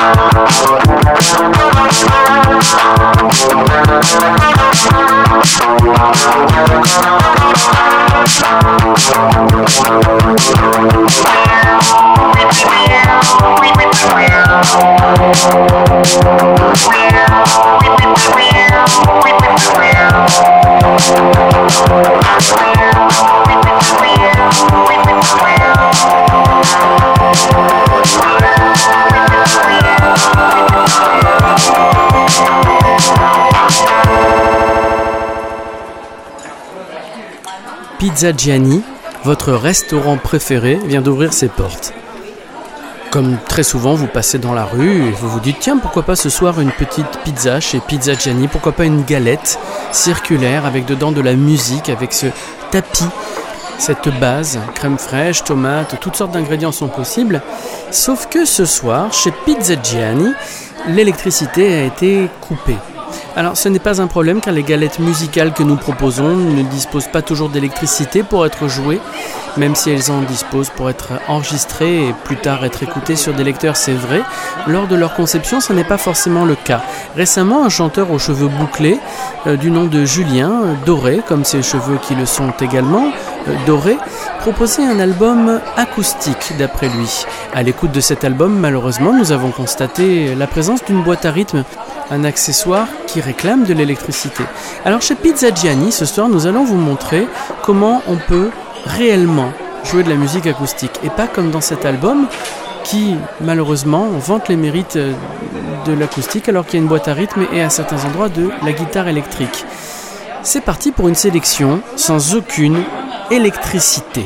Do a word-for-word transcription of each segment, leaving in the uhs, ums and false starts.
Pizza Gianni, votre restaurant préféré, vient d'ouvrir ses portes. Comme très souvent, vous passez dans la rue et vous vous dites « Tiens, pourquoi pas ce soir une petite pizza chez Pizza Gianni ? Pourquoi pas une galette circulaire avec dedans de la musique, avec ce tapis, cette base, crème fraîche, tomates, toutes sortes d'ingrédients sont possibles. Sauf que ce soir, chez Pizza Gianni, l'électricité a été coupée. Alors ce n'est pas un problème car les galettes musicales que nous proposons ne disposent pas toujours d'électricité pour être jouées, même si elles en disposent pour être enregistrées et plus tard être écoutées sur des lecteurs, c'est vrai. Lors de leur conception, ce n'est pas forcément le cas. Récemment, un chanteur aux cheveux bouclés euh, du nom de Julien, euh, doré, comme ses cheveux qui le sont également, euh, dorés, proposait un album acoustique d'après lui. À l'écoute de cet album, malheureusement, nous avons constaté la présence d'une boîte à rythme, un accessoire qui réclame de l'électricité. Alors chez Pizza Gianni, ce soir, nous allons vous montrer comment on peut réellement jouer de la musique acoustique et pas comme dans cet album qui, malheureusement, vante les mérites de l'acoustique alors qu'il y a une boîte à rythme et à certains endroits de la guitare électrique. C'est parti pour une sélection sans aucune électricité.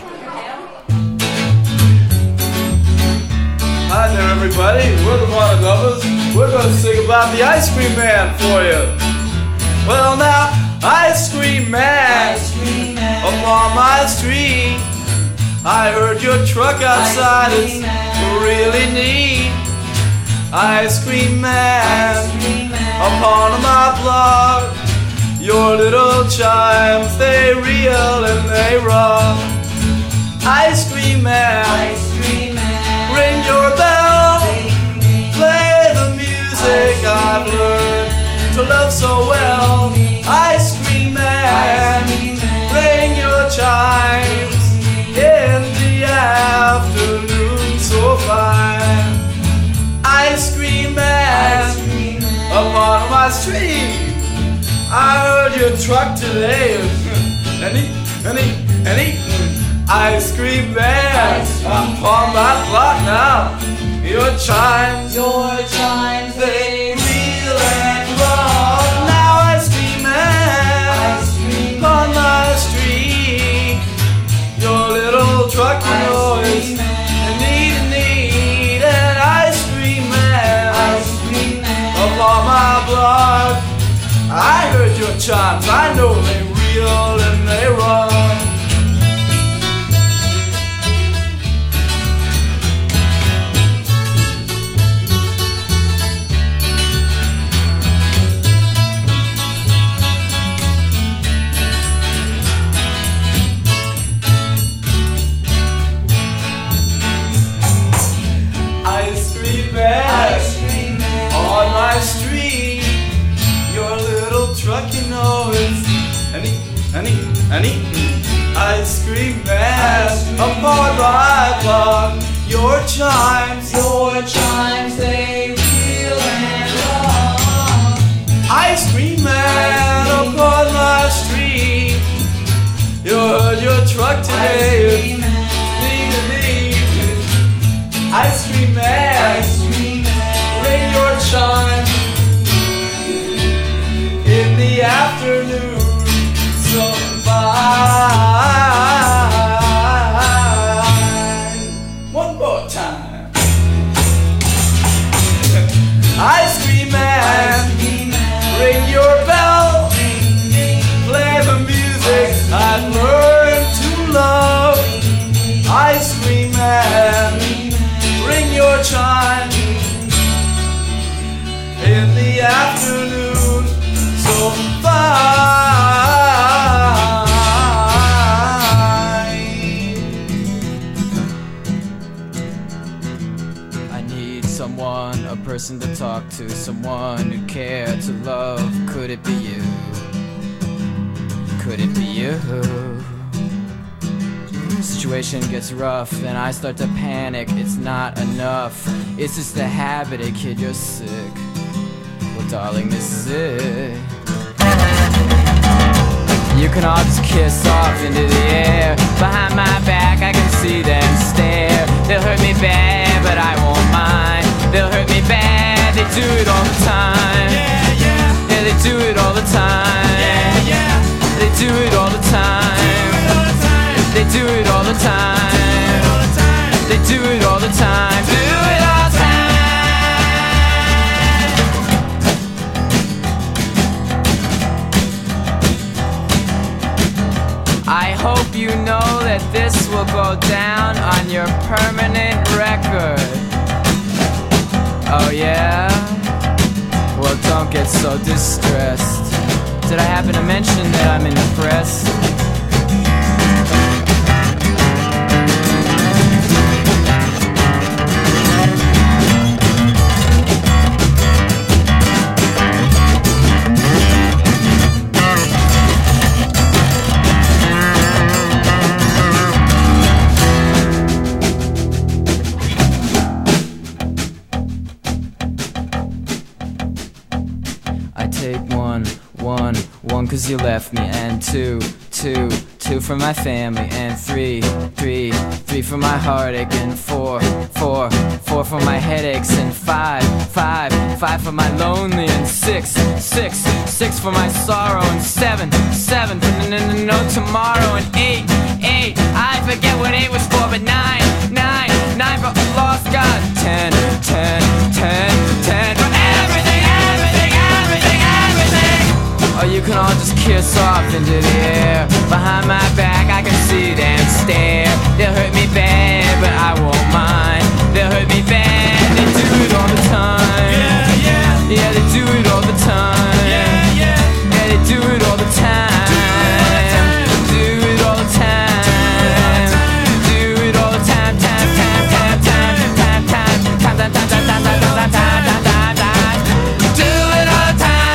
Hi there, everybody. We're the Monogovers. We're going to sing about the Ice Cream Man for you. Well, now, Ice Cream Man, ice cream man upon my street. I heard your truck outside. It's really neat. Ice Cream Man, ice cream man upon my block. Your little chimes, they reel and they rock. Ice Cream Man, ice cream man, ring your bell, play the music I've learned to love so well. Ice Cream Man, ring your chimes in the afternoon so fine. Ice Cream Man, upon my street. I heard your truck today, and eat, and eat, and eat. Ice Cream Man, upon my block now. Your chimes, your chimes, they reel and rock. Now Ice Cream Man, ice cream on my street. Your little truck, you know, is neat and neat. And Ice Cream Man, ice cream man upon my block. I heard your chimes, I know they reel and they run. Ice Cream Man, ice cream man on my street. Your little truck, you know, is an eat, an eat, an eat. Ice Cream Man, ice cream upon my block. Your chimes, your chimes, they reel and rock. Ice Cream Man, upon my street. You heard your truck today, neat and neat. Ice Cream Man, ice cream man, ring your chime in the afternoon so fine. One more time. Ice Cream Man, ring your bell, play the music I've learned to love. Ice Cream Man, ring your chime in the afternoon so fine. someone, a person to talk to, someone who cared to love. Could it be you? Could it be you? Situation gets rough and I start to panic. It's not enough, it's just a habit. Hey kid, you're sick. Well darling, this is it. You can all just kiss off into the air. Behind my back I can see them stare. They'll hurt me bad but I won't mind. They'll hurt me bad, they do it all the time. Yeah, yeah. Yeah, they do it all the time. Yeah, yeah. They do it all the time. They do it all the time. They do it all the time. Do it all the time. I hope you know that this will go down on your permanent record. Oh yeah? Well, don't get so distressed. Did I happen to mention that I'm in the press? Cause you left me, and two, two, two for my family, and three, three, three for my heartache, and four, four, four for my headaches, and five, five, five for my lonely, and six, six, six for my sorrow, and seven, seven for no, no, no, no tomorrow, and eight, eight, I forget what eight was for, but nine, nine, nine for a lost God, ten, ten, ten, ten for everything, everything, everything, everything. Or you can all just kiss off into the air. Behind my back I can see them stare. They'll hurt me bad, but I won't mind. They'll hurt me bad, they do it all the time. Yeah, yeah. Yeah, they do it all the time. Yeah, yeah. Yeah, they do it all the time. Do it all the time. Do it all the time. Time, time, time, time, time, time, time, time, time, time, time, time, time, time, time. Do it all the time.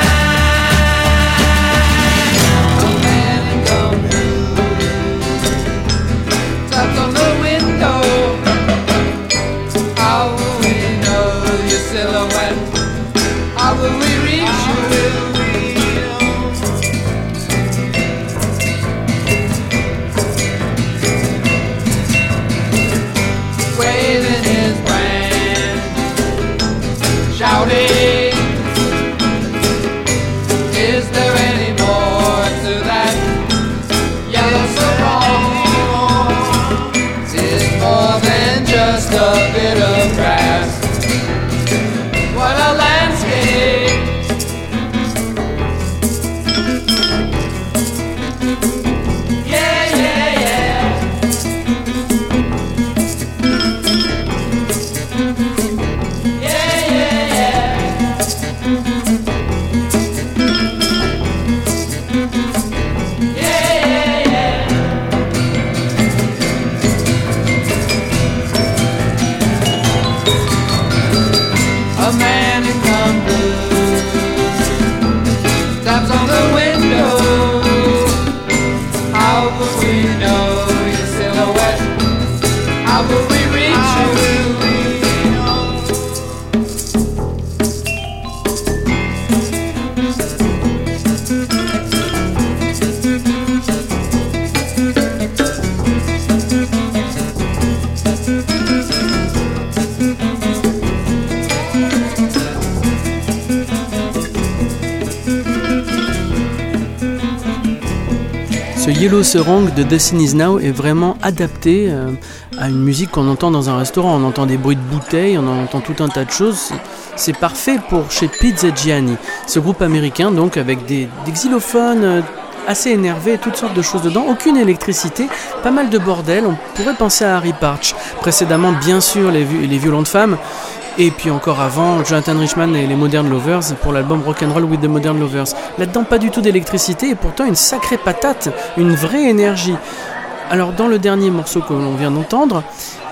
Yellow Serong de Destiny Is Now est vraiment adapté euh, à une musique qu'on entend dans un restaurant. On entend des bruits de bouteilles, on entend tout un tas de choses. C'est, c'est parfait pour chez Pizzagiani, ce groupe américain donc avec des, des xylophones euh, assez énervés, toutes sortes de choses dedans, aucune électricité, pas mal de bordel. On pourrait penser à Harry Partch. Précédemment, bien sûr, les, les violons de femmes. Et puis encore avant, Jonathan Richman et les Modern Lovers pour l'album Rock'n'Roll with the Modern Lovers. Là-dedans, pas du tout d'électricité et pourtant une sacrée patate, une vraie énergie. Alors dans le dernier morceau que l'on vient d'entendre,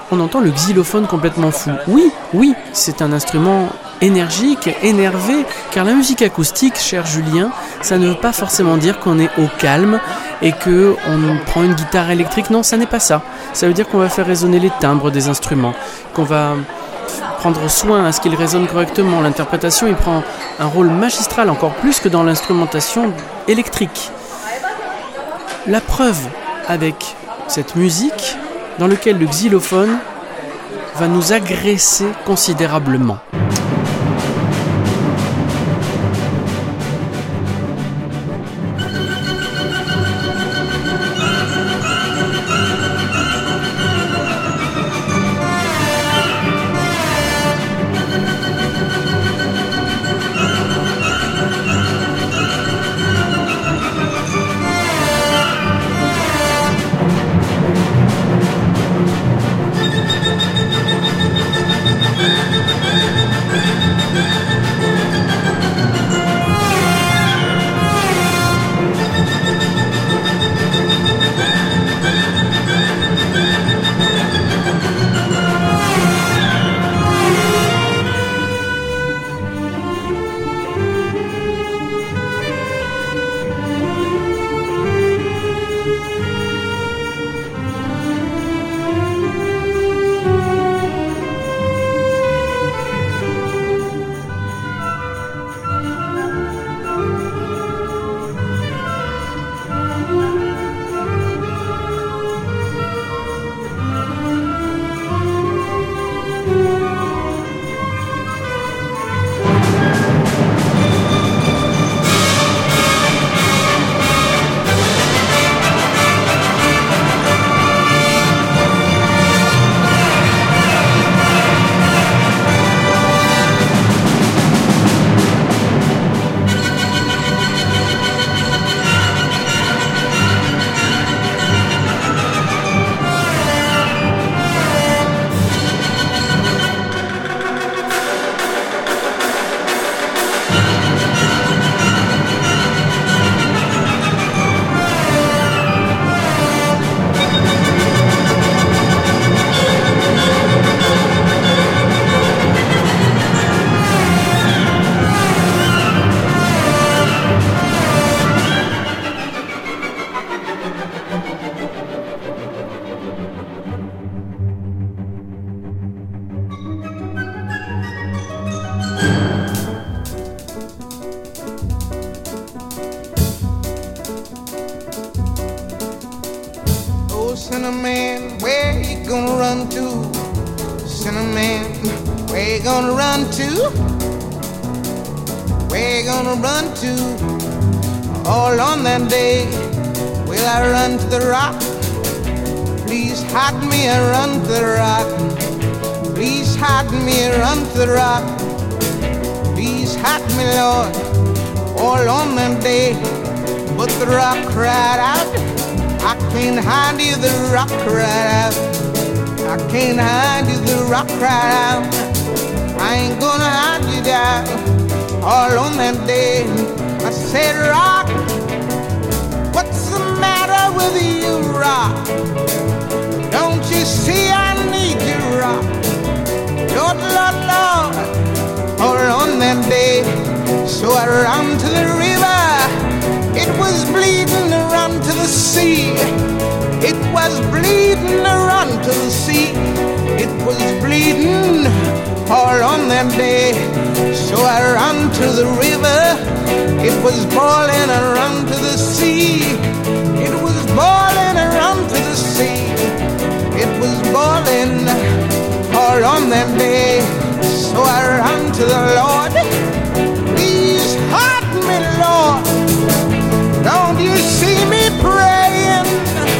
on entend le xylophone complètement fou. Oui, oui, c'est un instrument énergique, énervé, car la musique acoustique, cher Julien, ça ne veut pas forcément dire qu'on est au calme et qu'on prend une guitare électrique. Non, ça n'est pas ça. Ça veut dire qu'on va faire résonner les timbres des instruments, qu'on va prendre soin à ce qu'ils résonnent correctement. L'interprétation, il prend un rôle magistral, encore plus que dans l'instrumentation électrique. La preuve avec cette musique dans laquelle le xylophone va nous agresser considérablement. Cinnamon, where you gonna run to? Cinnamon, where you gonna run to? Where you gonna run to? All on that day, will I run to the rock? Please hide me and run to the rock. Please hide me and run to the rock. Please hide me, Lord, all on that day. But the rock cried out, I can't hide you, the rock cried out. I can't hide you, the rock cried out. I ain't gonna hide you down. All on that day, I said, rock, what's the matter with you, rock? Don't you see I need you, rock? Lord, Lord, Lord. All on that day, so I ran to the river. It was bleeding to run to the sea. It was bleeding to run to the sea. It was bleeding all on that day. So I ran to the river. It was boiling and run to the sea. It was boiling and run to the sea. It was boiling all on that day. So I ran to the Lord. Please hide me, Lord. Don't you see me praying?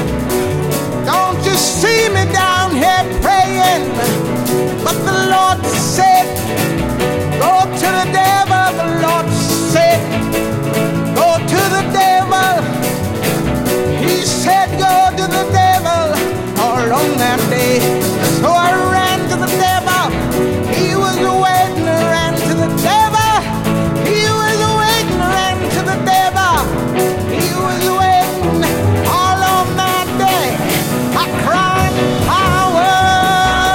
Don't you see me down here praying? But the Lord said, go to the devil. The Lord said, go to the devil. He said, go to the devil. All on that day, so I ran to the devil. He was waiting, I ran to the devil. He was waiting, I ran to the devil. He was waiting all on that day. I cried power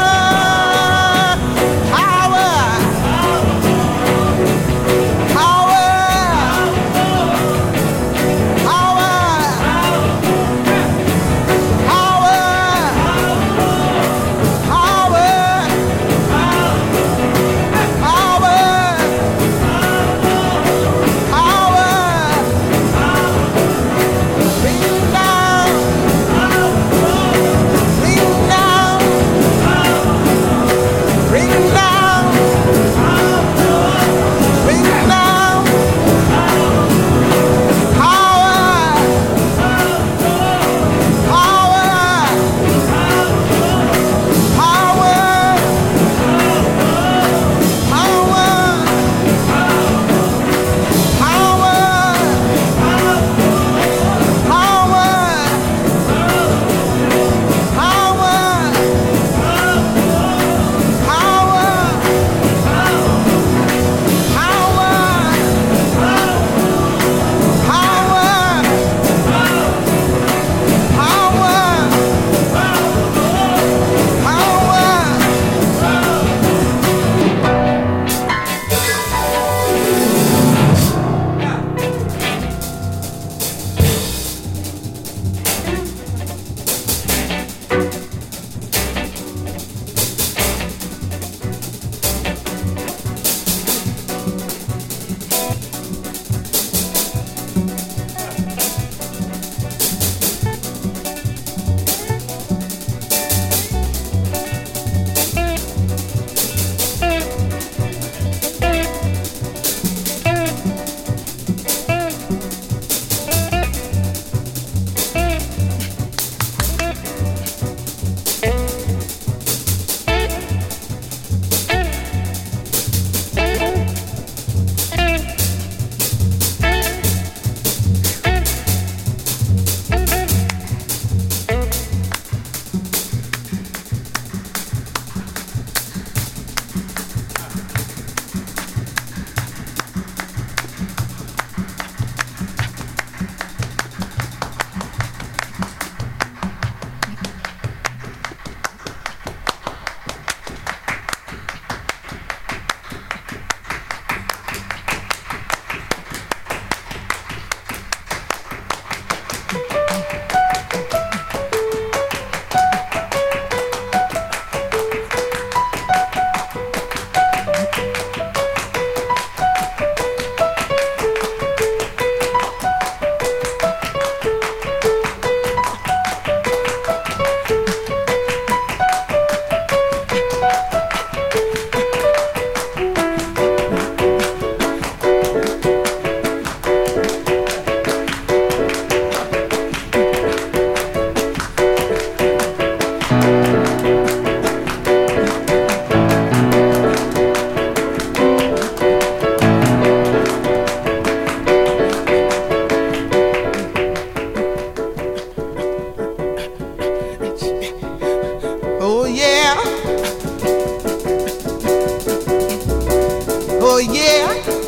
yeah.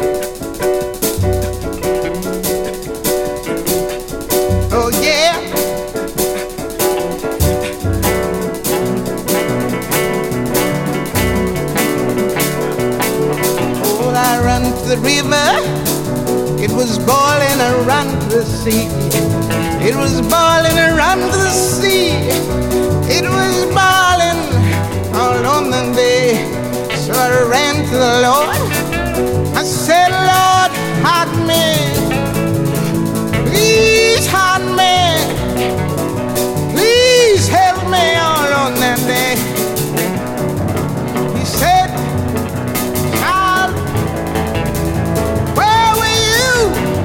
Oh yeah. Oh, I run to the river. It was boiling around to the sea. It was boiling around to the sea. It was boiling all on the day. So I ran to the Lord. I said, Lord, hide me. Please hide me. Please help me all on that day. He said, child, where were you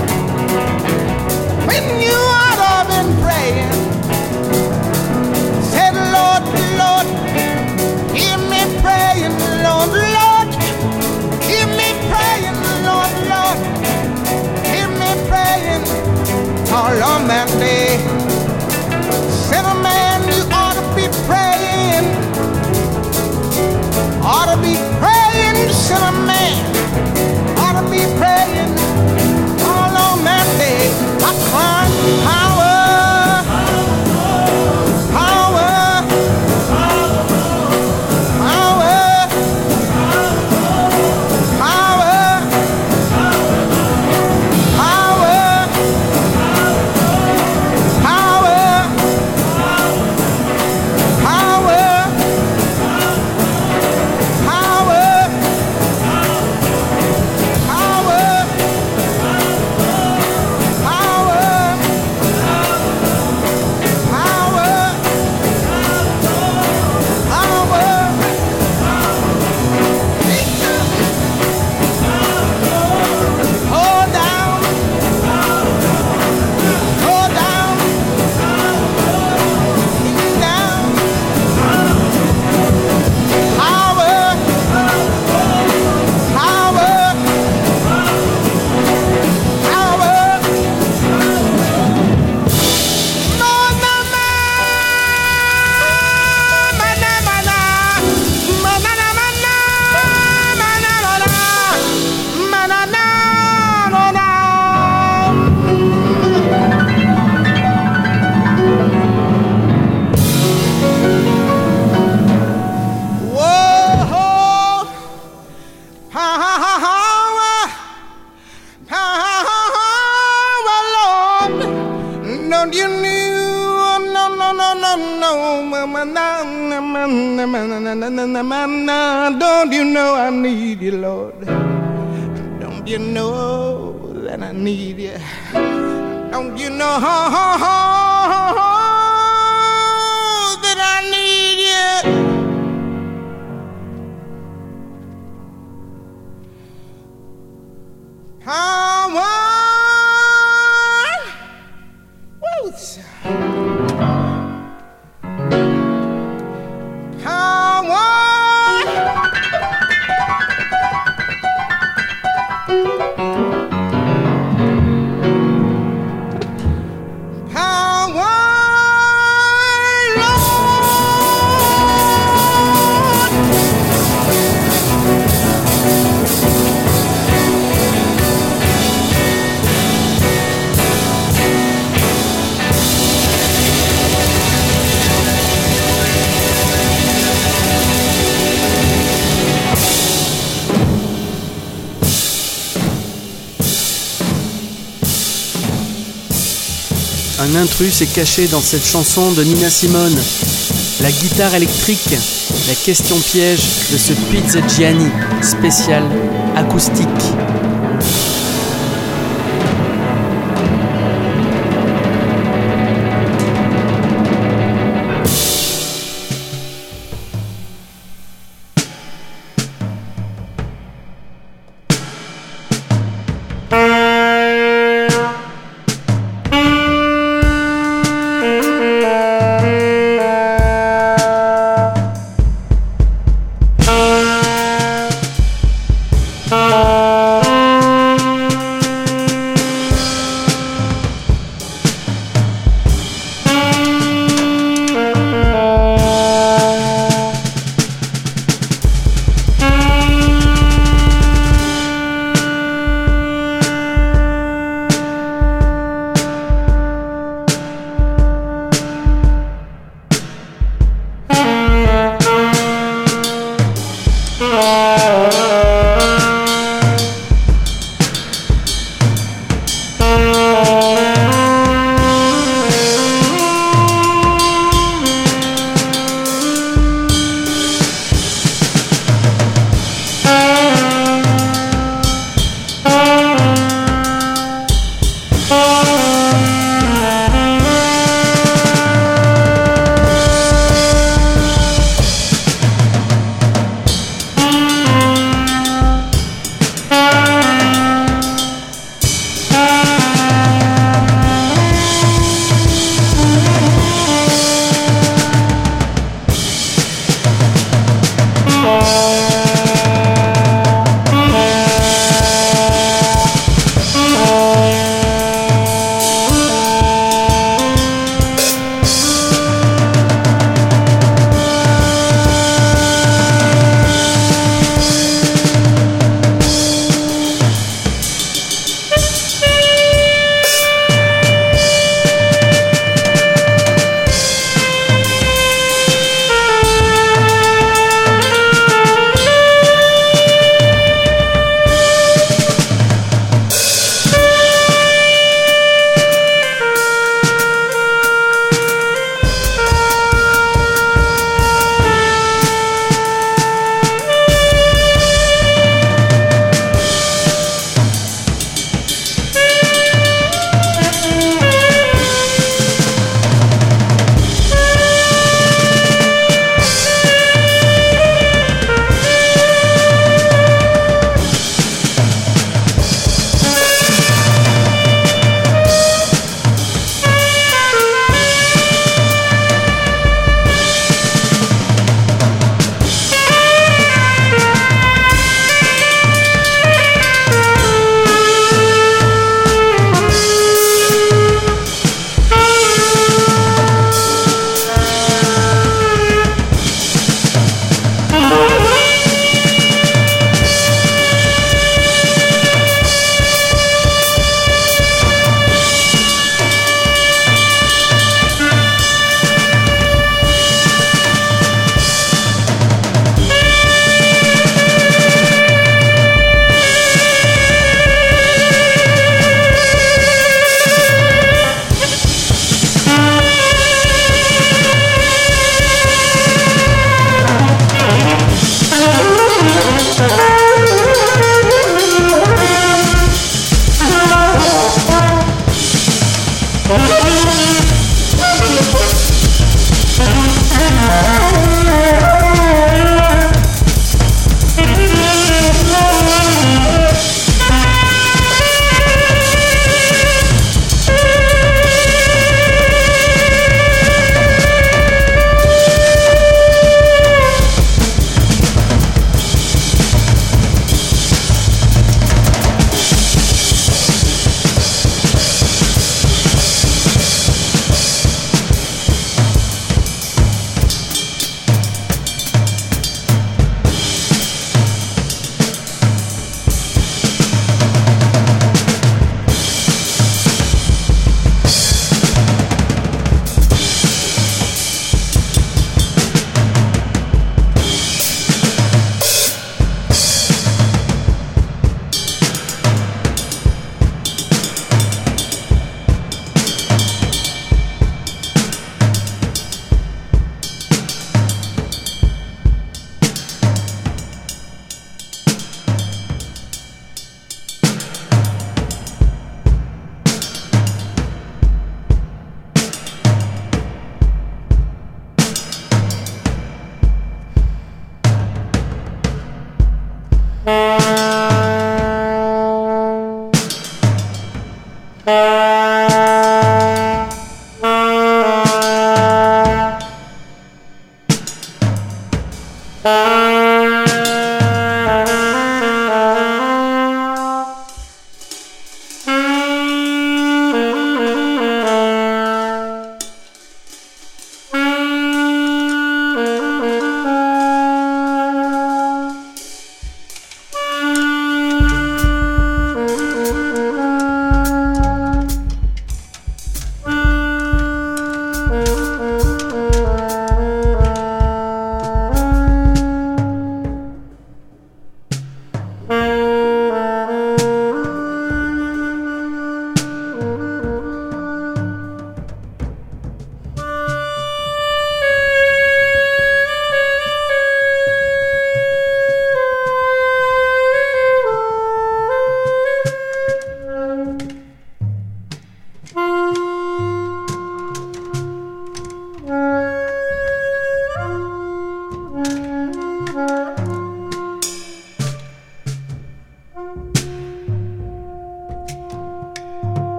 when you ought to have been praying? Said, Lord, Lord, hear me praying, Lord, Lord, hear me praying, Lord, Lord, hear me praying all on that day. Said, a man, you ought to be praying, ought to be praying, said a man, ought to be praying all on that day. I cried, power, power, power, Don't you know I need you, Lord? Don't you know that I need you? Don't you know that I need you? Power, whoops. Un intrus s'est caché dans cette chanson de Nina Simone. La guitare électrique, la question piège de ce Pizza Gianni spécial acoustique. Bye.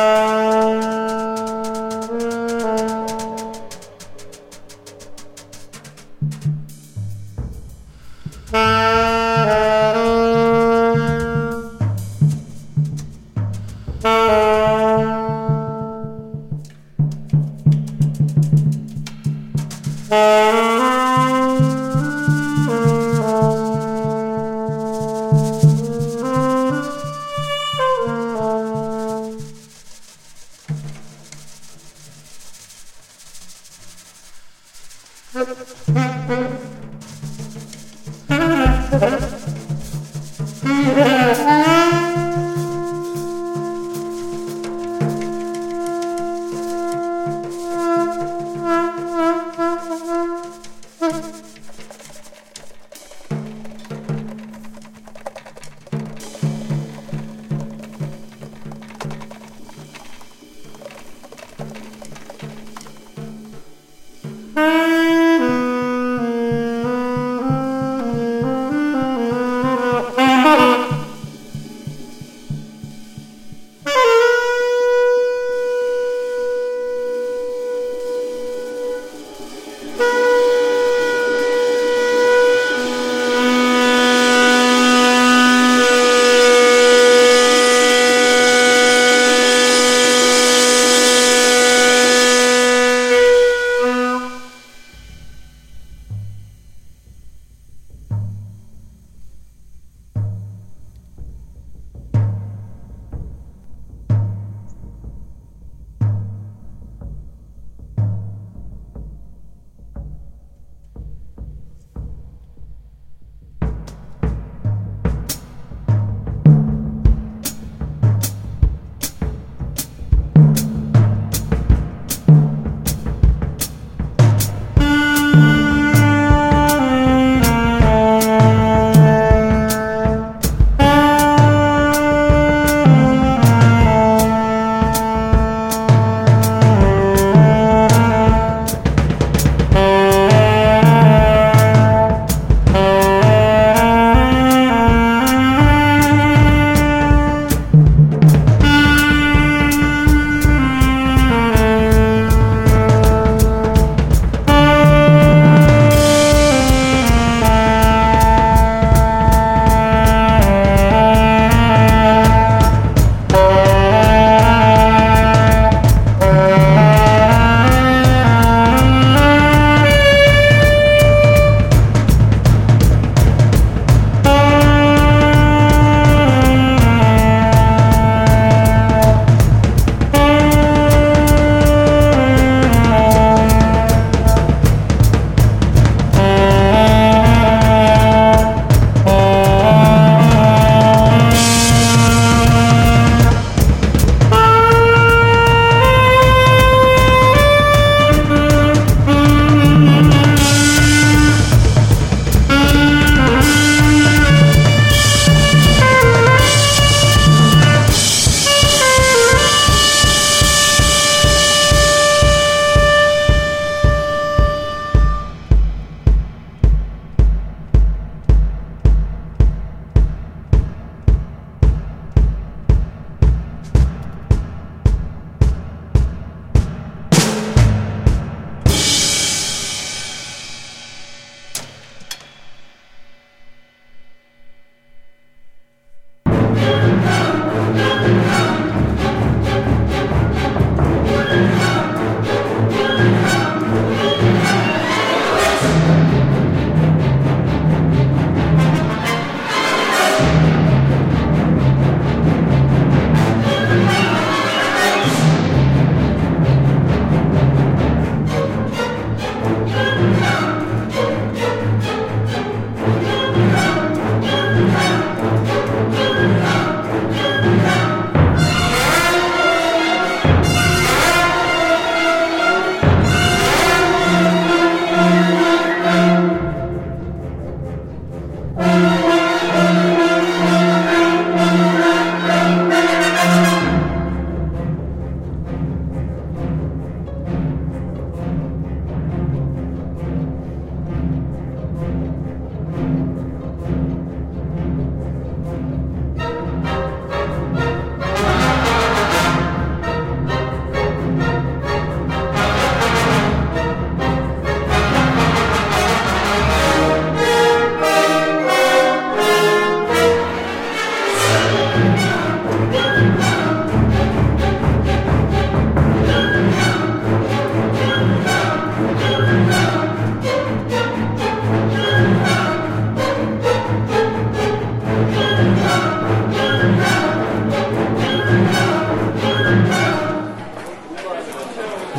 Thank you.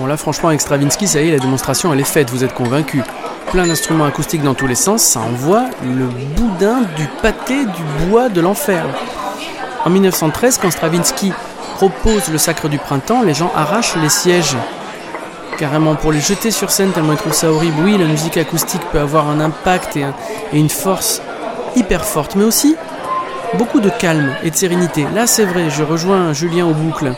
là franchement avec Stravinsky, ça y est, la démonstration elle est faite, vous êtes convaincus. Plein d'instruments acoustiques dans tous les sens, ça envoie le boudin du pâté du bois de l'enfer. En dix-neuf cent treize, quand Stravinsky propose le Sacre du Printemps, les gens arrachent les sièges. Carrément pour les jeter sur scène tellement ils trouvent ça horrible. Oui, la musique acoustique peut avoir un impact et, un, et une force hyper forte, mais aussi beaucoup de calme et de sérénité. Là c'est vrai, je rejoins Julien aux boucles.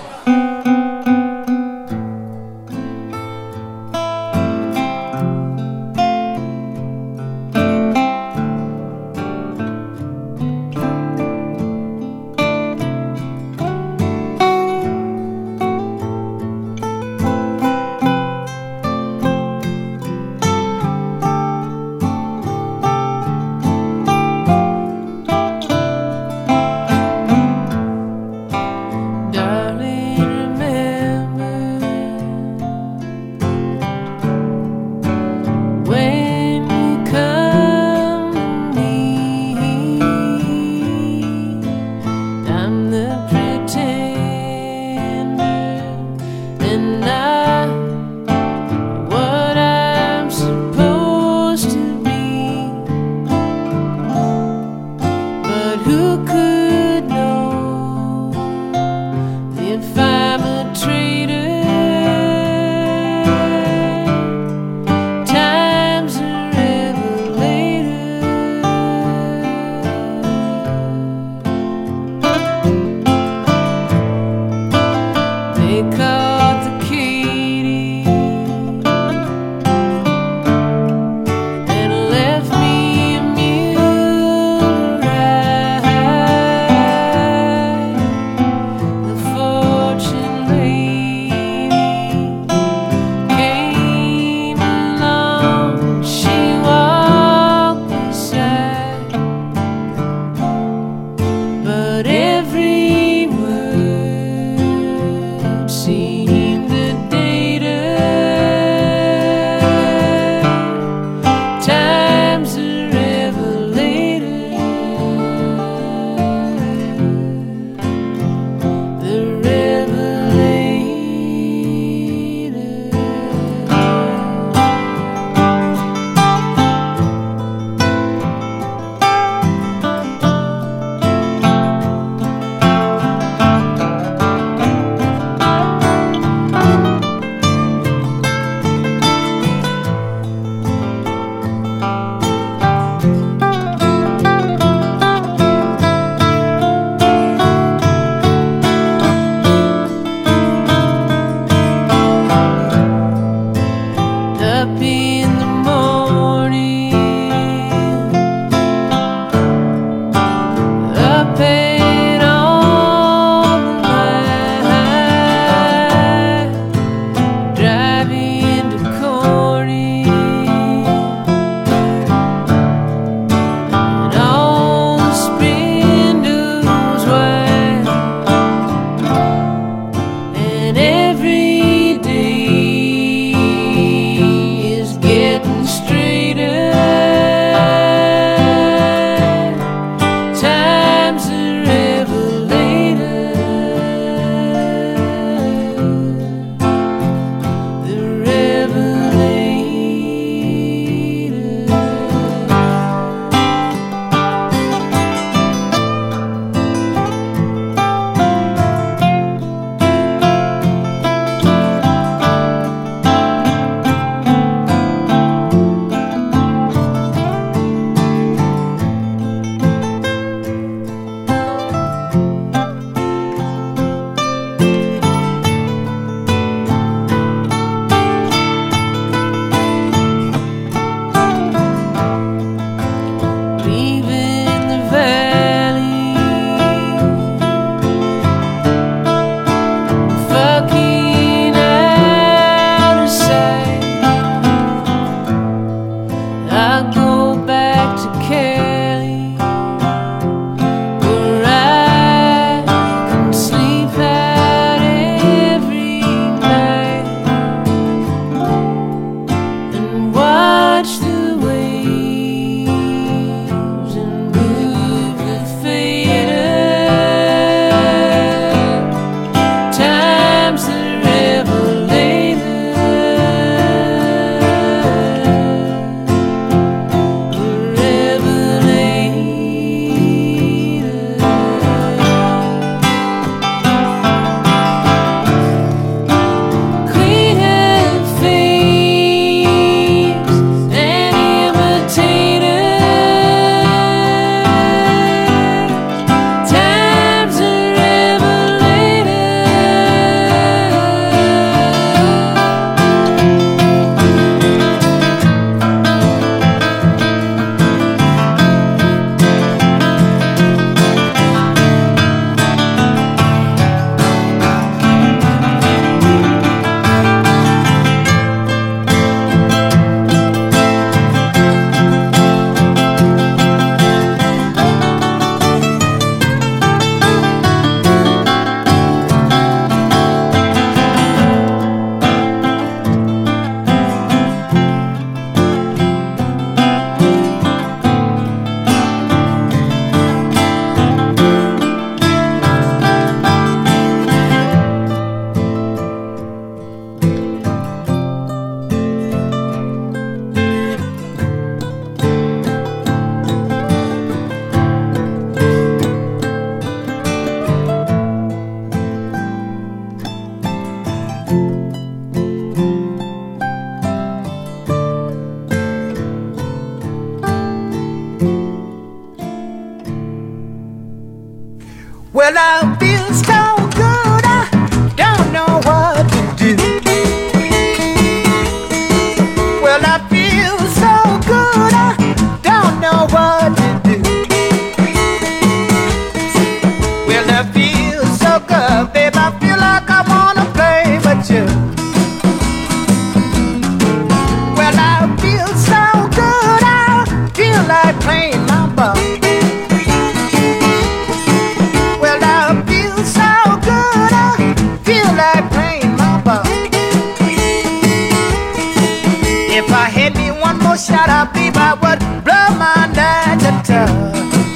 shot, I believe I would blow my dad.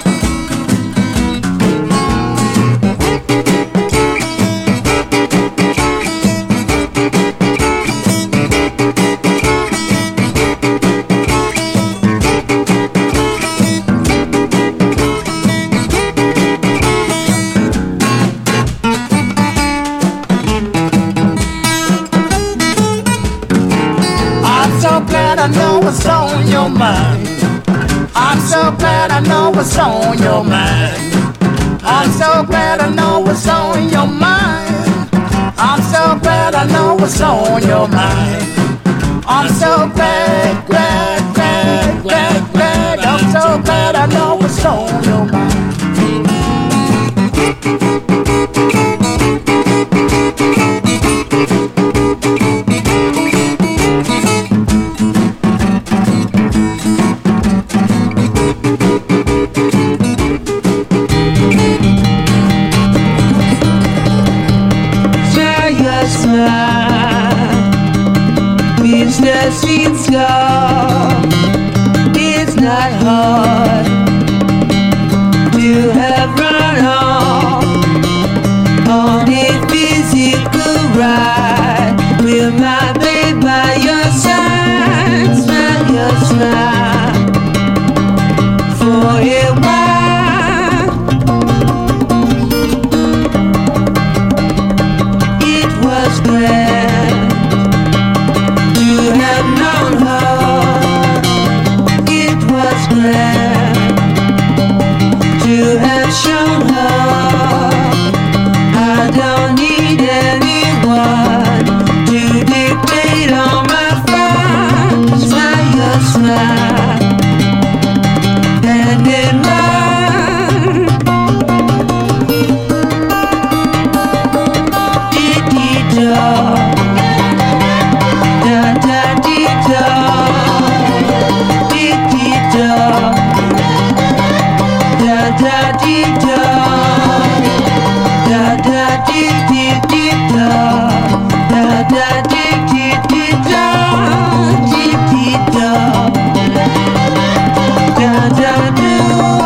I know what's on your mind. I'm so glad I know what's on your mind. I'm so glad I know what's on your mind. I'm so glad I know what's on your mind. I'm so glad, glad, glad, glad, glad. I'm so glad I know what's on your mind. Business it's love. It's not hard to have run off on a physical ride with my babe by your side. Smile your smile for a while. It was grand to have shown her I don't need anyone to dictate on my fire. Smile your smile and in mine. Dee-dee-da, da-da-dee-da, dee-dee-da, da da dee da, da da dee dee dee da, da da dee dee dee da, dee dee da, da da do.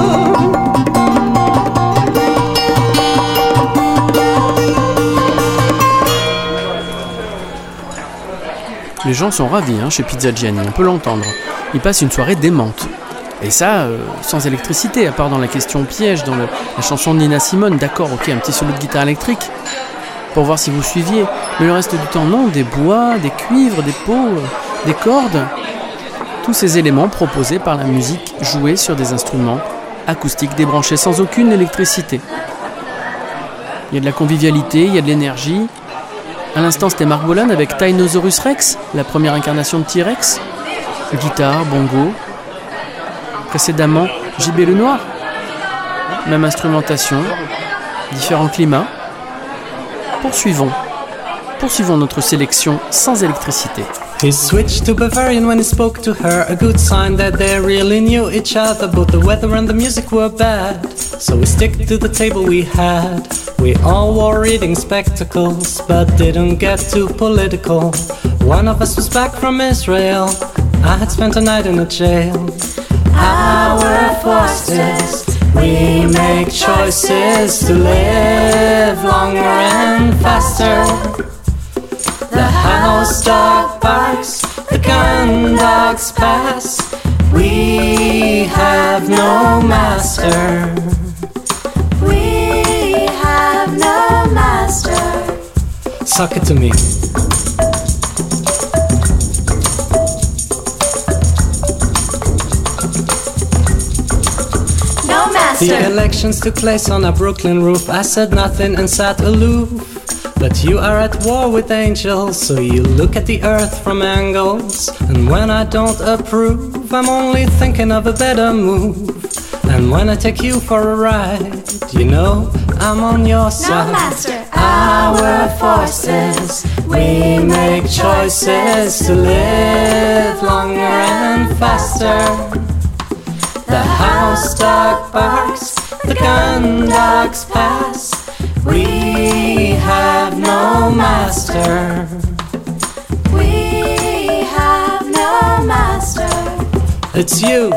Les gens sont ravis hein, chez Pizza Gianni, on peut l'entendre. Ils passent une soirée démente. Et ça, euh, sans électricité, à part dans la question piège, dans le, la chanson de Nina Simone. D'accord, ok, un petit solo de guitare électrique, pour voir si vous suiviez. Mais le reste du temps, non, des bois, des cuivres, des pots, euh, des cordes. Tous ces éléments proposés par la musique jouée sur des instruments acoustiques débranchés sans aucune électricité. Il y a de la convivialité, il y a de l'énergie. À l'instant, c'était Marc Bolan avec Tyrannosaurus Rex, la première incarnation de T-Rex. Guitare, bongo. Précédemment, J B Lenoir. Même instrumentation, différents climats. Poursuivons. Poursuivons notre sélection sans électricité. He switched to Bavarian when he spoke to her, a good sign that they really knew each other. Both the weather and the music were bad, so we stick to the table we had. We all wore reading spectacles, but didn't get too political. One of us was back from Israel, I had spent a night in a jail. Our forces, we make choices to live longer and faster. The house dog barks, the gun dogs pass. We have no master. We have no master. Suck it to me. No master. The elections took place on a Brooklyn roof. I said nothing and sat aloof. But you are at war with angels, so you look at the earth from angles. And when I don't approve, I'm only thinking of a better move. And when I take you for a ride, you know I'm on your side. No master. Our forces, we make choices to live longer and faster. The house dog barks, the gun dogs pass. We have no master. We have no master. It's you.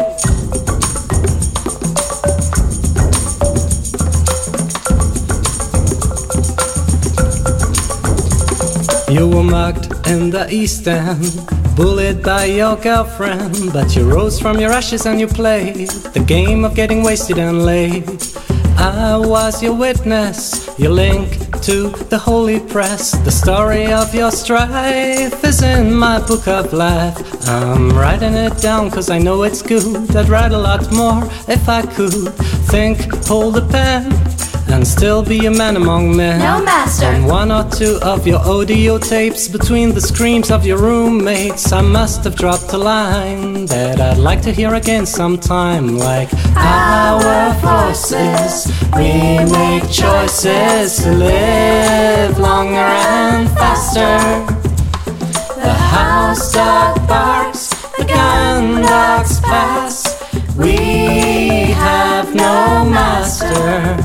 You were mugged in the East End, bullied by your girlfriend, but you rose from your ashes and you played the game of getting wasted and laid. I was your witness, your link to the holy press. The story of your strife is in my book of life. I'm writing it down cause I know it's good. I'd write a lot more if I could. Think, hold a pen, and still be a man among men. No, master. On one or two of your audio tapes, between the screams of your roommates, I must have dropped a line that I'd like to hear again sometime. Like, our forces, we make choices to live longer and faster. The house dog barks, the gun dogs pass. We have no master.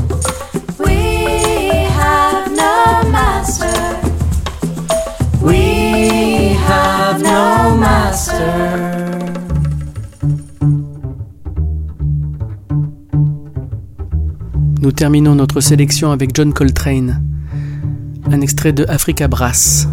We have no master. We have no master. Nous terminons notre sélection avec John Coltrane, un extrait de Africa Brass.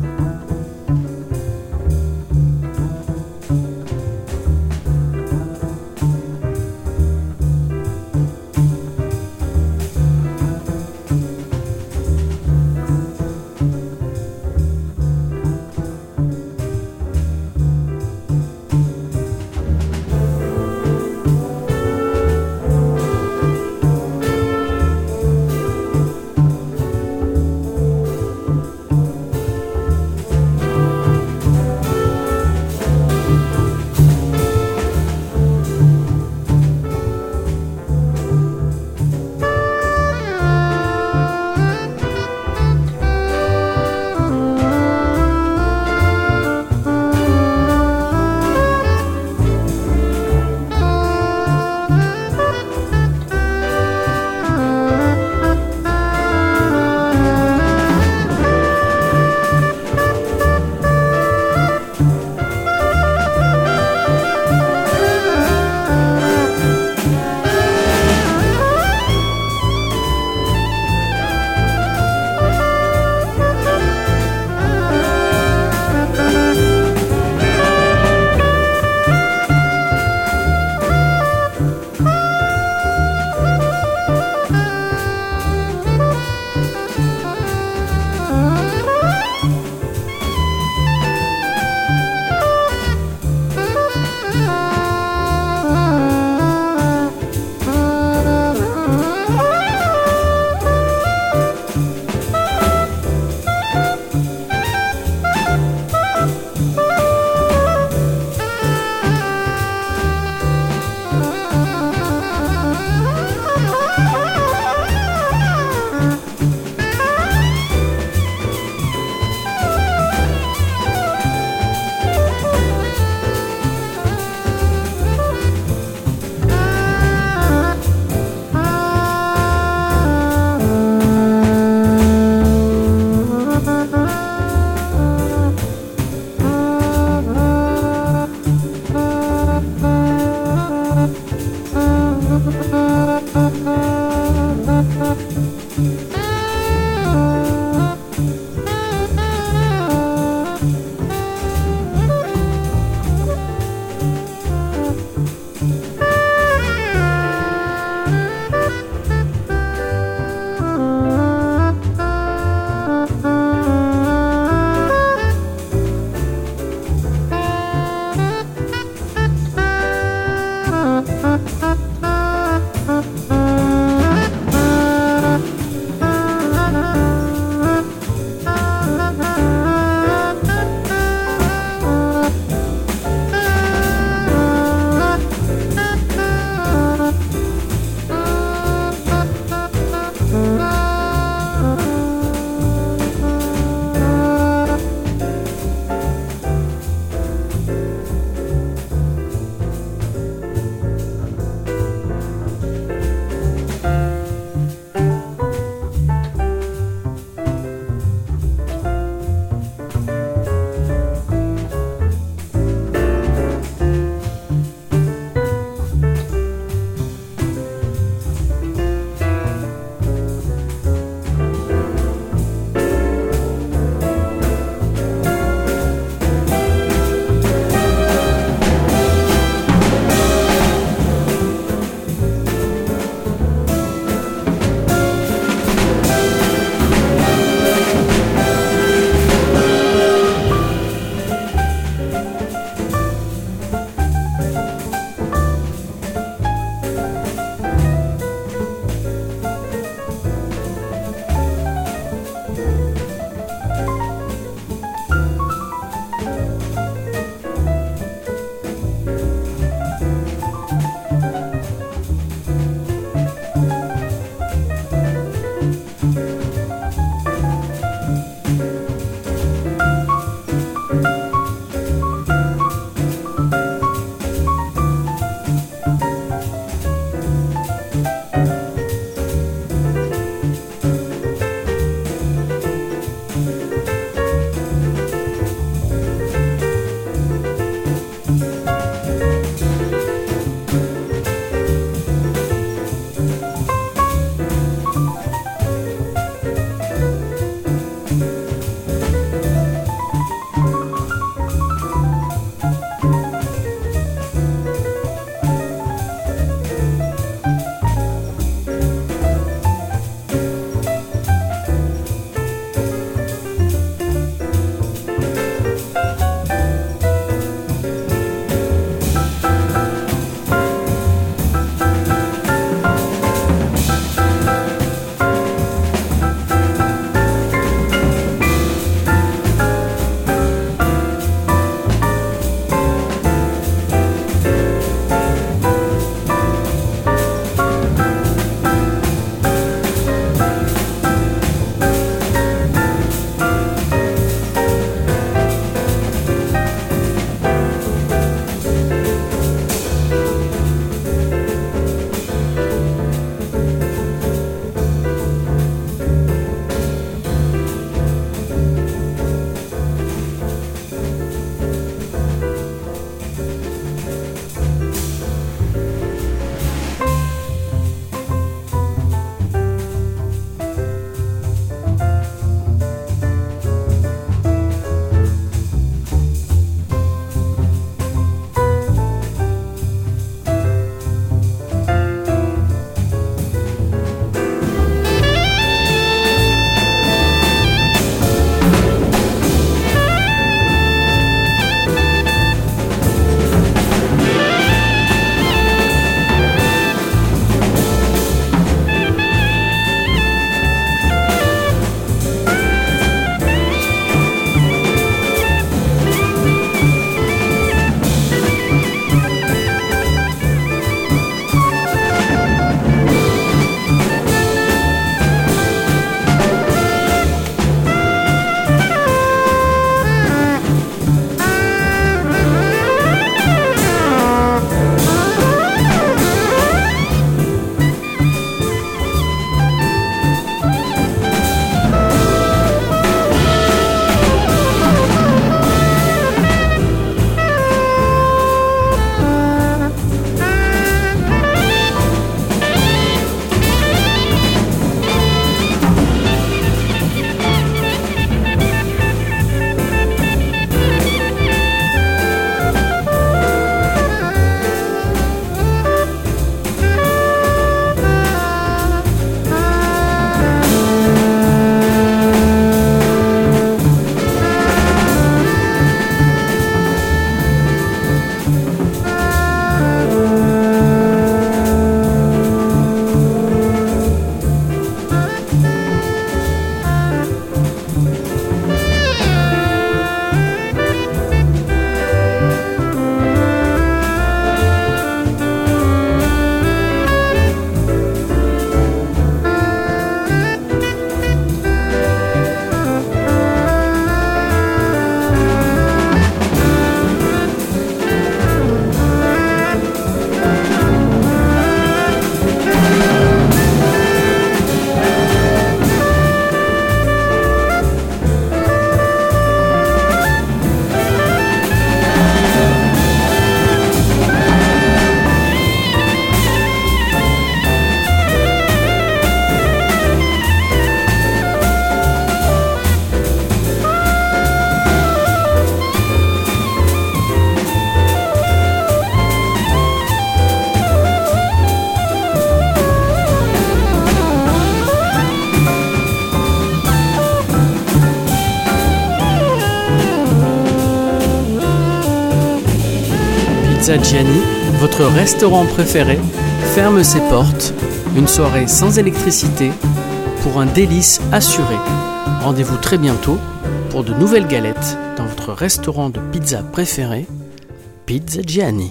Pizza Gianni, votre restaurant préféré, ferme ses portes. Une soirée sans électricité pour un délice assuré. Rendez-vous très bientôt pour de nouvelles galettes dans votre restaurant de pizza préféré, Pizza Gianni.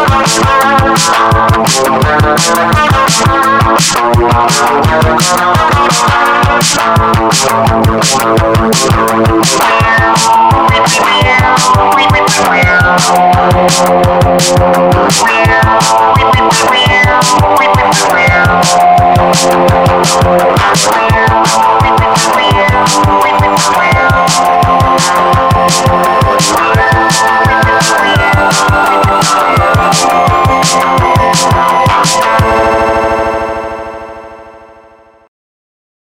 We'll be right back.